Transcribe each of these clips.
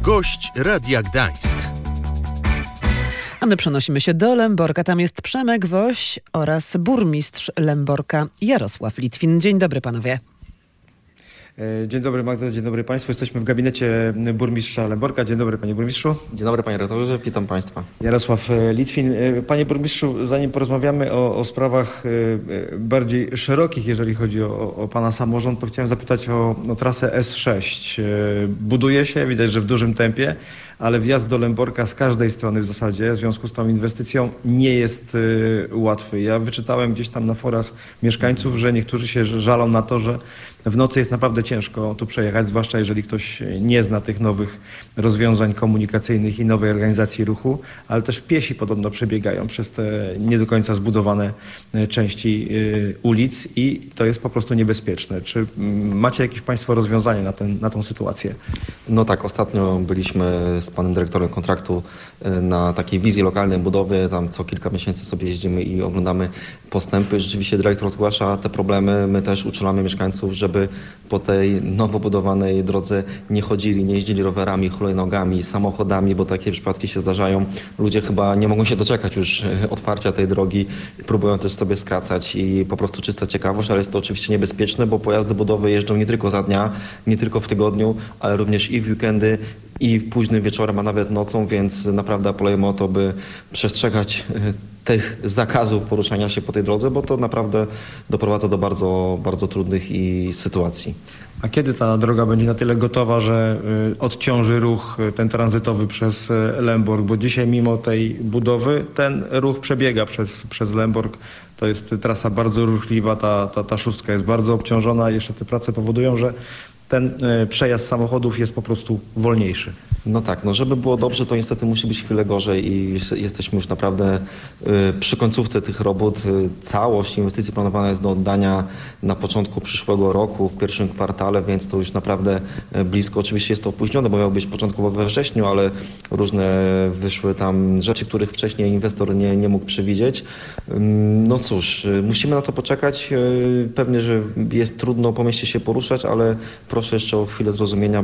Gość Radia Gdańsk. A my przenosimy się do Lęborka. Tam jest Przemek Woś oraz burmistrz Lęborka Jarosław Litwin. Dzień dobry panowie. Dzień dobry Magdo, dzień dobry Państwu. Jesteśmy w gabinecie burmistrza Lęborka. Dzień dobry panie burmistrzu. Dzień dobry panie redaktorze, witam Państwa. Jarosław Litwin. Panie burmistrzu, zanim porozmawiamy o sprawach bardziej szerokich, jeżeli chodzi o pana samorząd, to chciałem zapytać o trasę S6. Buduje się, widać, że w dużym tempie, ale wjazd do Lęborka z każdej strony w zasadzie w związku z tą inwestycją nie jest łatwy. Ja wyczytałem gdzieś tam na forach mieszkańców, że niektórzy się żalą na to, że w nocy jest naprawdę ciężko tu przejechać, zwłaszcza jeżeli ktoś nie zna tych nowych rozwiązań komunikacyjnych i nowej organizacji ruchu, ale też piesi podobno przebiegają przez te nie do końca zbudowane części ulic i to jest po prostu niebezpieczne. Czy macie jakieś Państwo rozwiązanie na tą sytuację? No tak, ostatnio byliśmy z panem dyrektorem kontraktu na takiej wizji lokalnej budowy. Tam co kilka miesięcy sobie jeździmy i oglądamy postępy. Rzeczywiście dyrektor zgłasza te problemy. My też uczulamy mieszkańców, żeby po tej nowo budowanej drodze nie chodzili, nie jeździli rowerami, hulajnogami, samochodami, bo takie przypadki się zdarzają. Ludzie chyba nie mogą się doczekać już otwarcia tej drogi. Próbują też sobie skracać i po prostu czysta ciekawość, ale jest to oczywiście niebezpieczne, bo pojazdy budowe jeżdżą nie tylko za dnia, nie tylko w tygodniu, ale również i w weekendy, i późnym wieczorem, a nawet nocą, więc naprawdę apelujemy o to, by przestrzegać tych zakazów poruszania się po tej drodze, bo to naprawdę doprowadza do bardzo, bardzo trudnych sytuacji. A kiedy ta droga będzie na tyle gotowa, że odciąży ruch ten tranzytowy przez Lębork? Bo dzisiaj mimo tej budowy ten ruch przebiega przez Lębork. To jest trasa bardzo ruchliwa, ta szóstka jest bardzo obciążona. Jeszcze te prace powodują, że ten przejazd samochodów jest po prostu wolniejszy. No tak, no żeby było dobrze, to niestety musi być chwilę gorzej i jesteśmy już naprawdę przy końcówce tych robót. Całość inwestycji planowana jest do oddania na początku przyszłego roku, w pierwszym kwartale, więc to już naprawdę blisko. Oczywiście jest to opóźnione, bo miało być początkowo we wrześniu, ale różne wyszły tam rzeczy, których wcześniej inwestor nie mógł przewidzieć. No cóż, musimy na to poczekać. Pewnie, że jest trudno po mieście się poruszać, ale proszę jeszcze o chwilę zrozumienia,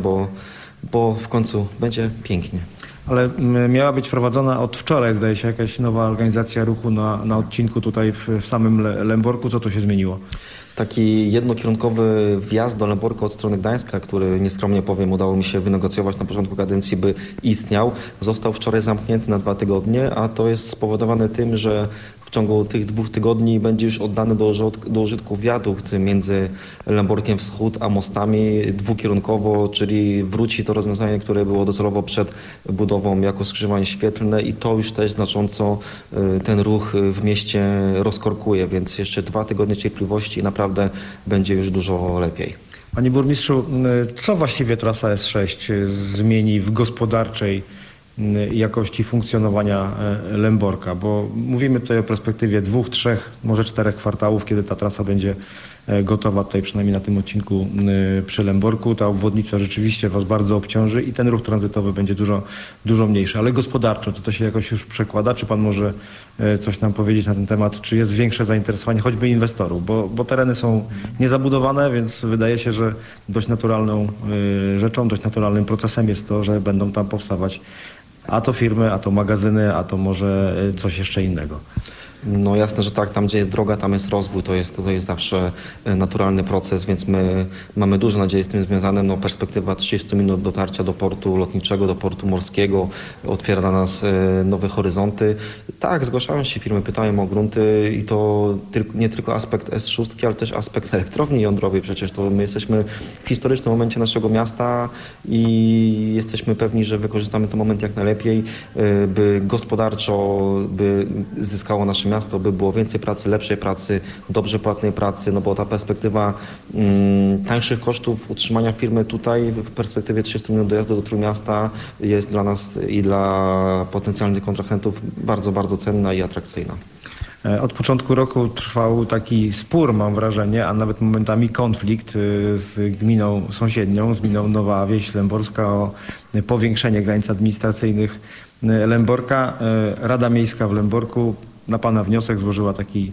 bo w końcu będzie pięknie. Ale miała być prowadzona od wczoraj, zdaje się, jakaś nowa organizacja ruchu na odcinku tutaj w samym Lęborku. Co tu się zmieniło? Taki jednokierunkowy wjazd do Lęborka od strony Gdańska, który nieskromnie powiem, udało mi się wynegocjować na początku kadencji, by istniał, został wczoraj zamknięty na 2 tygodnie, a to jest spowodowane tym, że w ciągu tych 2 tygodni będzie już oddany do użytku wiadukt między Lęborkiem Wschód a Mostami dwukierunkowo, czyli wróci to rozwiązanie, które było docelowo przed budową jako skrzyżowanie świetlne i to już też znacząco ten ruch w mieście rozkorkuje, więc jeszcze 2 tygodnie cierpliwości i naprawdę będzie już dużo lepiej. Panie burmistrzu, co właściwie trasa S6 zmieni w gospodarczej jakości funkcjonowania Lęborka, bo mówimy tutaj o perspektywie 2, 3, może 4 kwartałów, kiedy ta trasa będzie gotowa, tutaj przynajmniej na tym odcinku przy Lęborku. Ta obwodnica rzeczywiście Was bardzo obciąży i ten ruch tranzytowy będzie dużo mniejszy. Ale gospodarczo, czy to się jakoś już przekłada? Czy Pan może coś nam powiedzieć na ten temat? Czy jest większe zainteresowanie choćby inwestorów? Bo tereny są niezabudowane, więc wydaje się, że dość naturalną rzeczą, dość naturalnym procesem jest to, że będą tam powstawać a to firmy, a to magazyny, a to może coś jeszcze innego. No jasne, że tak, tam gdzie jest droga, tam jest rozwój, to jest zawsze naturalny proces, więc my mamy duże nadzieje z tym związane. No, perspektywa 30 minut dotarcia do portu lotniczego, do portu morskiego otwiera dla nas nowe horyzonty. Tak, zgłaszają się firmy, pytają o grunty i to nie tylko aspekt S6, ale też aspekt elektrowni jądrowej. Przecież to my jesteśmy w historycznym momencie naszego miasta i jesteśmy pewni, że wykorzystamy ten moment jak najlepiej, by gospodarczo, by zyskało nasze miasto, by było więcej pracy, lepszej pracy, dobrze płatnej pracy, no bo ta perspektywa tańszych kosztów utrzymania firmy tutaj w perspektywie 30 minut dojazdu do Trójmiasta jest dla nas i dla potencjalnych kontrahentów bardzo, bardzo cenna i atrakcyjna. Od początku roku trwał taki spór, mam wrażenie, a nawet momentami konflikt z gminą sąsiednią, z gminą Nowa Wieś Lęborska o powiększenie granic administracyjnych Lęborka. Rada Miejska w Lęborku na Pana wniosek złożyła taki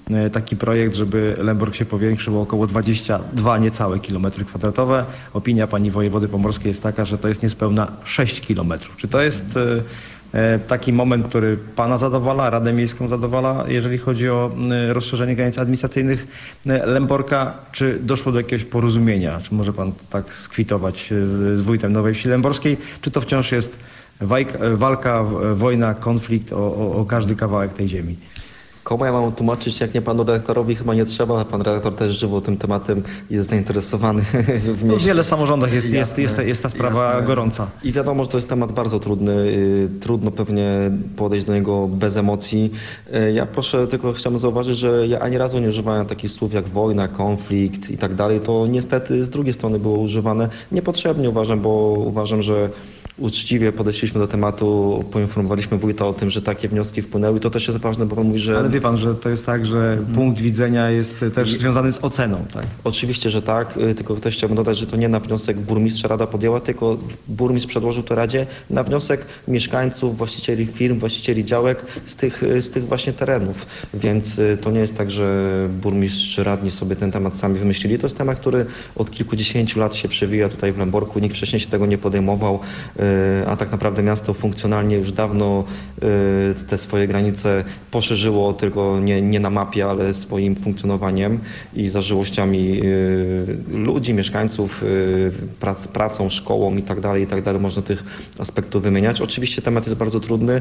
taki projekt, żeby Lęborg się powiększył o około 22 niecałe kilometry kwadratowe. Opinia pani wojewody pomorskiej jest taka, że to jest niespełna 6 kilometrów. Czy to jest taki moment, który pana zadowala, Radę Miejską zadowala, jeżeli chodzi o rozszerzenie granic administracyjnych Lęborka, czy doszło do jakiegoś porozumienia? Czy może pan tak skwitować z wójtem Nowej Wsi Lęborskiej? Czy to wciąż jest walka, wojna, konflikt o każdy kawałek tej ziemi? Komu ja mam tłumaczyć, jak nie panu redaktorowi? Chyba nie trzeba. Pan redaktor też żywo tym tematem jest zainteresowany w mieście. W wiele samorządach jest ta sprawa gorąca. I wiadomo, że to jest temat bardzo trudny. Trudno pewnie podejść do niego bez emocji. Ja proszę, tylko chciałbym zauważyć, że ja ani razu nie używałem takich słów jak wojna, konflikt i tak dalej. To niestety z drugiej strony było używane niepotrzebnie, bo uważam, że uczciwie podeszliśmy do tematu, poinformowaliśmy wójta o tym, że takie wnioski wpłynęły i to też jest ważne, bo pan mówi, że... Ale wie pan, że to jest tak, że punkt widzenia jest też związany z oceną, tak? Oczywiście, że tak, tylko też chciałbym dodać, że to nie na wniosek burmistrza Rada podjęła, tylko burmistrz przedłożył to Radzie na wniosek mieszkańców, właścicieli firm, właścicieli działek z tych właśnie terenów. Więc to nie jest tak, że burmistrz czy radni sobie ten temat sami wymyślili. To jest temat, który od kilkudziesięciu lat się przewija tutaj w Lęborku. Nikt wcześniej się tego nie podejmował. A tak naprawdę miasto funkcjonalnie już dawno te swoje granice poszerzyło, tylko nie na mapie, ale swoim funkcjonowaniem i zażyłościami ludzi, mieszkańców, pracą, szkołą i tak dalej, można tych aspektów wymieniać. Oczywiście temat jest bardzo trudny.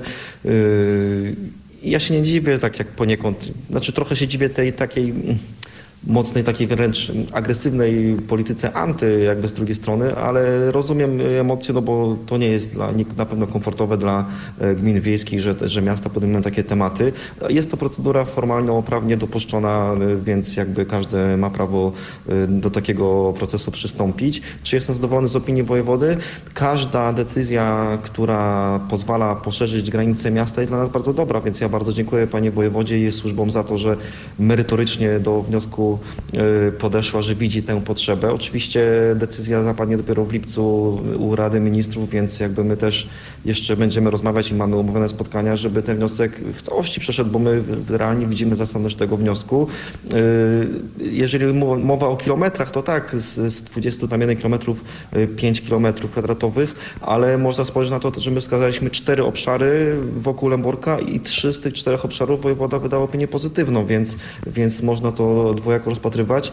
Ja się nie dziwię, tak jak poniekąd, znaczy trochę się dziwię tej takiej mocnej, takiej wręcz agresywnej polityce jakby z drugiej strony, ale rozumiem emocje, no bo to nie jest na pewno komfortowe dla gmin wiejskich, że miasta podejmują takie tematy. Jest to procedura formalno-prawnie dopuszczona, więc jakby każdy ma prawo do takiego procesu przystąpić. Czy jestem zadowolony z opinii wojewody? Każda decyzja, która pozwala poszerzyć granice miasta, jest dla nas bardzo dobra, więc ja bardzo dziękuję panie wojewodzie i jej służbom za to, że merytorycznie do wniosku podeszła, że widzi tę potrzebę. Oczywiście decyzja zapadnie dopiero w lipcu u Rady Ministrów, więc jakby my też jeszcze będziemy rozmawiać i mamy umówione spotkania, żeby ten wniosek w całości przeszedł, bo my realnie widzimy zasadność tego wniosku. Jeżeli mowa o kilometrach, to tak, z 21 kilometrów 5 kilometrów kwadratowych, ale można spojrzeć na to, że my wskazaliśmy 4 obszary wokół Lęborka i 3 z tych 4 obszarów wojewoda wydał opinię pozytywną, więc można to dwojako rozpatrywać.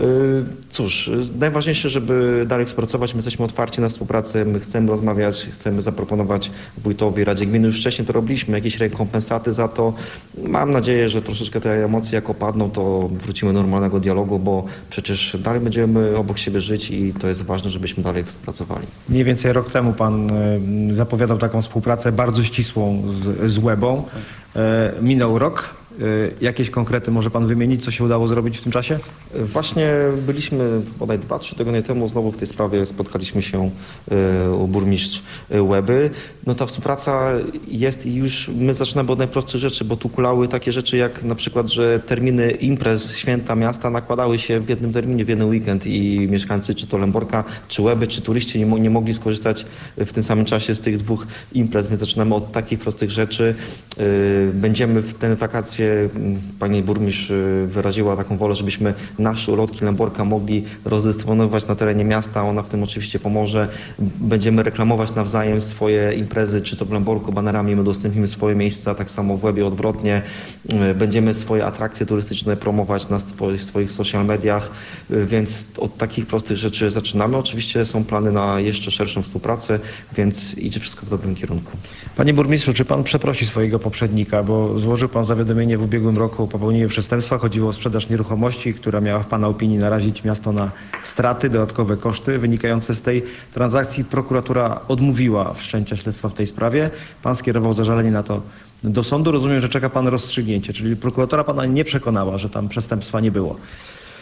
Cóż, najważniejsze, żeby dalej współpracować. My jesteśmy otwarci na współpracę, my chcemy rozmawiać, chcemy zaproponować wójtowi, Radzie Gminy. Już wcześniej to robiliśmy, jakieś rekompensaty za to. Mam nadzieję, że troszeczkę te emocje jak opadną, to wrócimy do normalnego dialogu, bo przecież dalej będziemy obok siebie żyć i to jest ważne, żebyśmy dalej współpracowali. Mniej więcej rok temu pan zapowiadał taką współpracę bardzo ścisłą z Łebą. Minął rok. Jakieś konkrety może pan wymienić, co się udało zrobić w tym czasie? Właśnie byliśmy bodaj 2-3 tygodnie temu znowu w tej sprawie, spotkaliśmy się u burmistrz Łeby. No ta współpraca jest i już my zaczynamy od najprostszych rzeczy, bo tu kulały takie rzeczy jak na przykład, że terminy imprez, święta miasta nakładały się w jednym terminie, w jeden weekend i mieszkańcy czy to Lęborka, czy Łeby, czy turyści nie mogli skorzystać w tym samym czasie z tych 2 imprez, więc zaczynamy od takich prostych rzeczy. Będziemy w te wakacje, pani burmistrz wyraziła taką wolę, żebyśmy nasze ulotki Lęborka mogli rozdysponować na terenie miasta. Ona w tym oczywiście pomoże. Będziemy reklamować nawzajem swoje imprezy, czy to w Lęborku banerami, my udostępnimy swoje miejsca, tak samo w Łebie odwrotnie. Będziemy swoje atrakcje turystyczne promować na swoich social mediach, więc od takich prostych rzeczy zaczynamy. Oczywiście są plany na jeszcze szerszą współpracę, więc idzie wszystko w dobrym kierunku. Panie burmistrzu, czy pan przeprosi swojego poprzednika, bo złożył pan zawiadomienie w ubiegłym roku o popełnieniu przestępstwa. Chodziło o sprzedaż nieruchomości, która miała w pana opinii narazić miasto na straty, dodatkowe koszty wynikające z tej transakcji. Prokuratura odmówiła wszczęcia śledztwa w tej sprawie. Pan skierował zażalenie na to do sądu. Rozumiem, że czeka pan rozstrzygnięcie, czyli prokuratura pana nie przekonała, że tam przestępstwa nie było.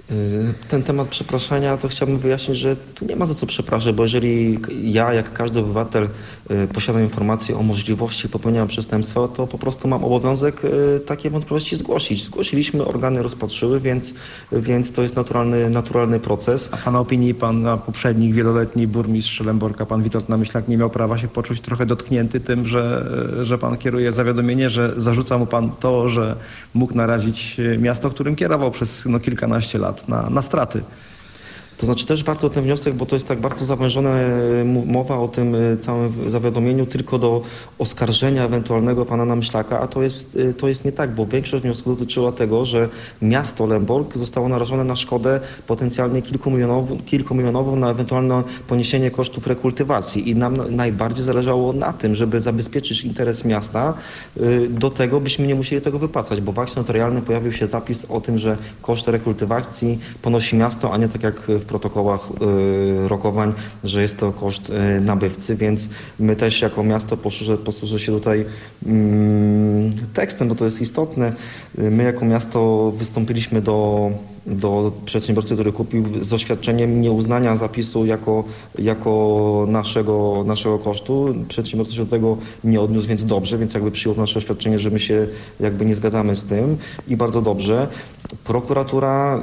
Ten temat przepraszania, to chciałbym wyjaśnić, że tu nie ma za co przepraszać, bo jeżeli ja, jak każdy obywatel, posiadam informacje o możliwości popełnienia przestępstwa, to po prostu mam obowiązek takie wątpliwości zgłosić. Zgłosiliśmy, organy rozpatrzyły, więc to jest naturalny proces. A pana opinii pan poprzedni wieloletni burmistrz Lęborka, pan Witold Namyślak, nie miał prawa się poczuć trochę dotknięty tym, że pan kieruje zawiadomienie, że zarzuca mu pan to, że mógł narazić miasto, którym kierował przez kilkanaście lat na straty. To znaczy też warto ten wniosek, bo to jest tak bardzo zawężona mowa o tym całym zawiadomieniu tylko do oskarżenia ewentualnego pana Namyślaka, a to jest nie tak, bo większość wniosków dotyczyła tego, że miasto Lęborg zostało narażone na szkodę potencjalnie kilkumilionową na ewentualne poniesienie kosztów rekultywacji i nam najbardziej zależało na tym, żeby zabezpieczyć interes miasta. Do tego byśmy nie musieli tego wypłacać, bo w akcie notarialnym pojawił się zapis o tym, że koszt rekultywacji ponosi miasto, a nie tak jak w protokołach rokowań, że jest to koszt nabywcy, więc my też jako miasto, posłużę się tutaj tekstem, bo to jest istotne, my jako miasto wystąpiliśmy do przedsiębiorcy, który kupił z oświadczeniem nieuznania zapisu jako naszego kosztu. Przedsiębiorca się do tego nie odniósł, więc dobrze, więc jakby przyjął nasze oświadczenie, że my się jakby nie zgadzamy z tym i bardzo dobrze. Prokuratura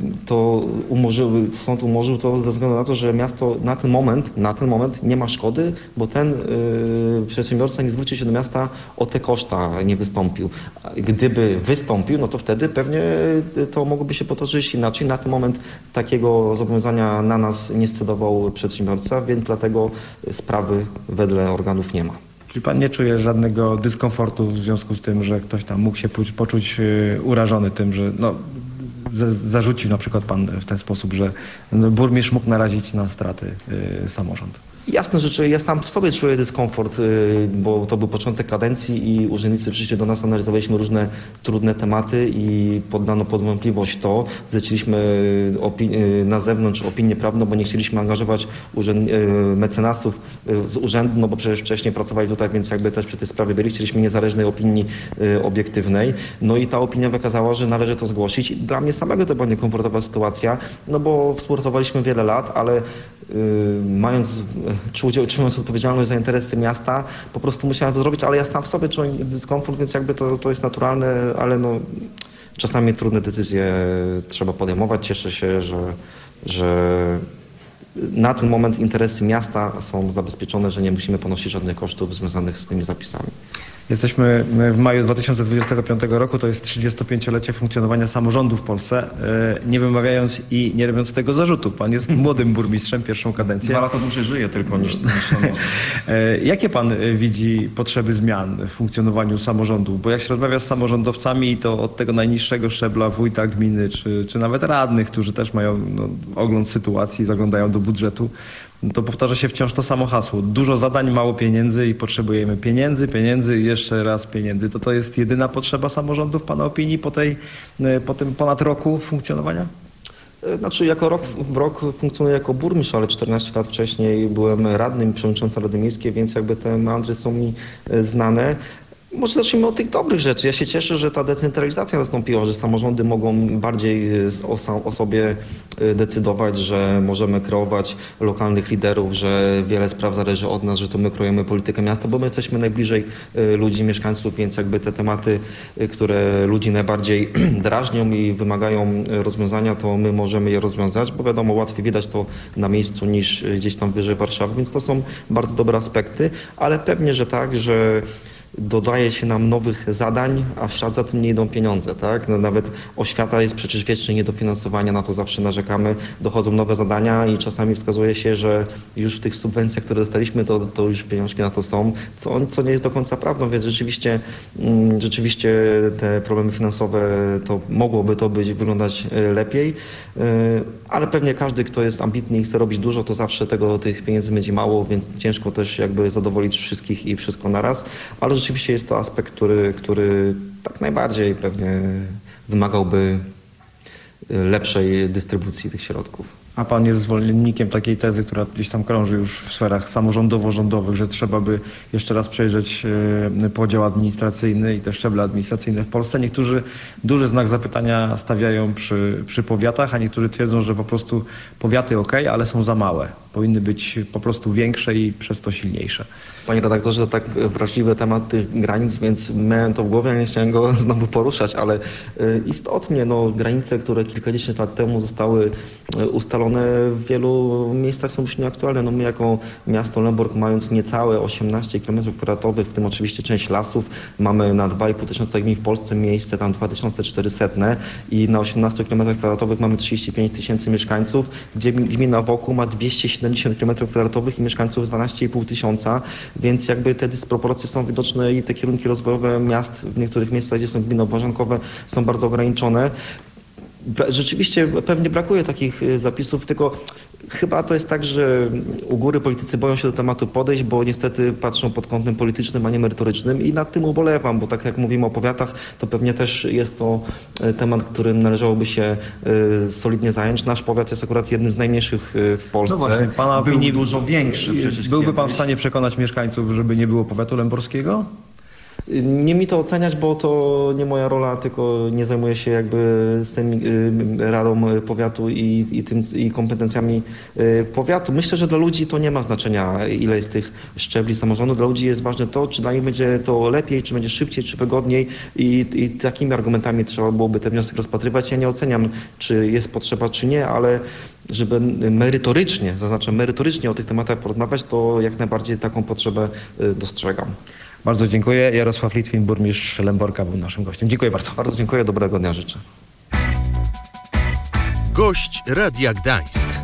sąd umorzył to ze względu na to, że miasto na ten moment nie ma szkody, bo ten przedsiębiorca nie zwrócił się do miasta o te koszta, nie wystąpił. Gdyby wystąpił, no to wtedy pewnie to mogłoby się potoczyć inaczej. Na ten moment takiego zobowiązania na nas nie scedował przedsiębiorca, więc dlatego sprawy wedle organów nie ma. Czyli pan nie czuje żadnego dyskomfortu w związku z tym, że ktoś tam mógł się poczuć urażony tym, że zarzucił na przykład pan w ten sposób, że burmistrz mógł narazić na straty samorząd? Jasne rzeczy, ja sam w sobie czuję dyskomfort, bo to był początek kadencji i urzędnicy przyszli do nas, analizowaliśmy różne trudne tematy i poddano pod wątpliwość to. Zleciliśmy na zewnątrz opinię prawną, bo nie chcieliśmy angażować mecenasów z urzędu, no bo przecież wcześniej pracowali tutaj, więc jakby też przy tej sprawie byli. Chcieliśmy niezależnej opinii obiektywnej. No i ta opinia wykazała, że należy to zgłosić. Dla mnie samego to była niekomfortowa sytuacja, no bo współpracowaliśmy wiele lat, ale czując odpowiedzialność za interesy miasta, po prostu musiałem to zrobić, ale ja sam w sobie czuję dyskomfort, więc jakby to jest naturalne, ale no czasami trudne decyzje trzeba podejmować. Cieszę się, że na ten moment interesy miasta są zabezpieczone, że nie musimy ponosić żadnych kosztów związanych z tymi zapisami. Jesteśmy w maju 2025 roku, to jest 35-lecie funkcjonowania samorządu w Polsce. Nie wymawiając i nie robiąc tego zarzutu. Pan jest młodym burmistrzem, pierwszą kadencję. 2 lata dłużej żyje tylko niż samorząd. Jakie pan widzi potrzeby zmian w funkcjonowaniu samorządu? Bo jak się rozmawia z samorządowcami, to od tego najniższego szczebla wójta gminy, czy nawet radnych, którzy też mają ogląd sytuacji, zaglądają do budżetu, to powtarza się wciąż to samo hasło. Dużo zadań, mało pieniędzy i potrzebujemy pieniędzy i jeszcze raz pieniędzy. To jest jedyna potrzeba samorządu w pana opinii po tym ponad roku funkcjonowania? Znaczy rok funkcjonuję jako burmistrz, ale 14 lat wcześniej byłem radnym, przewodniczącym Rady Miejskiej, więc jakby te meandry są mi znane. Może zacznijmy od tych dobrych rzeczy. Ja się cieszę, że ta decentralizacja nastąpiła, że samorządy mogą bardziej o sobie decydować, że możemy kreować lokalnych liderów, że wiele spraw zależy od nas, że to my kreujemy politykę miasta, bo my jesteśmy najbliżej ludzi, mieszkańców, więc jakby te tematy, które ludzi najbardziej drażnią i wymagają rozwiązania, to my możemy je rozwiązać, bo wiadomo, łatwiej widać to na miejscu niż gdzieś tam wyżej Warszawy, więc to są bardzo dobre aspekty, ale pewnie, że tak, że dodaje się nam nowych zadań, a w ślad za tym nie idą pieniądze, tak? No nawet oświata jest przecież wiecznie niedofinansowania, na to zawsze narzekamy, dochodzą nowe zadania i czasami wskazuje się, że już w tych subwencjach, które dostaliśmy, to już pieniążki na to są, co nie jest do końca prawdą, więc rzeczywiście te problemy finansowe, to mogłoby to wyglądać lepiej, ale pewnie każdy, kto jest ambitny i chce robić dużo, to zawsze tych pieniędzy będzie mało, więc ciężko też jakby zadowolić wszystkich i wszystko naraz, ale rzeczywiście jest to aspekt, który tak najbardziej pewnie wymagałby lepszej dystrybucji tych środków. A pan jest zwolennikiem takiej tezy, która gdzieś tam krąży już w sferach samorządowo-rządowych, że trzeba by jeszcze raz przejrzeć podział administracyjny i te szczeble administracyjne w Polsce. Niektórzy duży znak zapytania stawiają przy powiatach, a niektórzy twierdzą, że po prostu powiaty okej, ale są za małe. Powinny być po prostu większe i przez to silniejsze. Panie redaktorze, to tak wrażliwy temat tych granic, więc miałem to w głowie, a nie chciałem go znowu poruszać, ale istotnie granice, które kilkadziesiąt lat temu zostały ustalone, w wielu miejscach są już nieaktualne. My jako miasto Lęborg, mając niecałe 18 km², w tym oczywiście część lasów, mamy na 2,5 tysiąca gmin w Polsce miejsce tam 2400 i na 18 km² mamy 35 tysięcy mieszkańców, gdzie gmina wokół ma 270 km² i mieszkańców 12,5 tysiąca. Więc jakby te dysproporcje są widoczne i te kierunki rozwojowe miast w niektórych miejscach, gdzie są gminy obwarzankowe, są bardzo ograniczone. Rzeczywiście pewnie brakuje takich zapisów, tylko chyba to jest tak, że u góry politycy boją się do tematu podejść, bo niestety patrzą pod kątem politycznym, a nie merytorycznym i nad tym ubolewam, bo tak jak mówimy o powiatach, to pewnie też jest to temat, którym należałoby się solidnie zająć. Nasz powiat jest akurat jednym z najmniejszych w Polsce. No właśnie, pana opinii dużo większy przecież. Byłby pan w stanie przekonać mieszkańców, żeby nie było powiatu lęborskiego? Nie mi to oceniać, bo to nie moja rola, tylko nie zajmuję się jakby z tym radą powiatu i kompetencjami powiatu. Myślę, że dla ludzi to nie ma znaczenia, ile jest tych szczebli samorządu. Dla ludzi jest ważne to, czy dla nich będzie to lepiej, czy będzie szybciej, czy wygodniej i takimi argumentami trzeba byłoby ten wniosek rozpatrywać. Ja nie oceniam, czy jest potrzeba, czy nie, ale żeby merytorycznie, zaznaczam merytorycznie o tych tematach porozmawiać, to jak najbardziej taką potrzebę dostrzegam. Bardzo dziękuję. Jarosław Litwin, burmistrz Lęborka, był naszym gościem. Dziękuję bardzo. Bardzo dziękuję, dobrego dnia życzę. Gość Radia Gdańsk.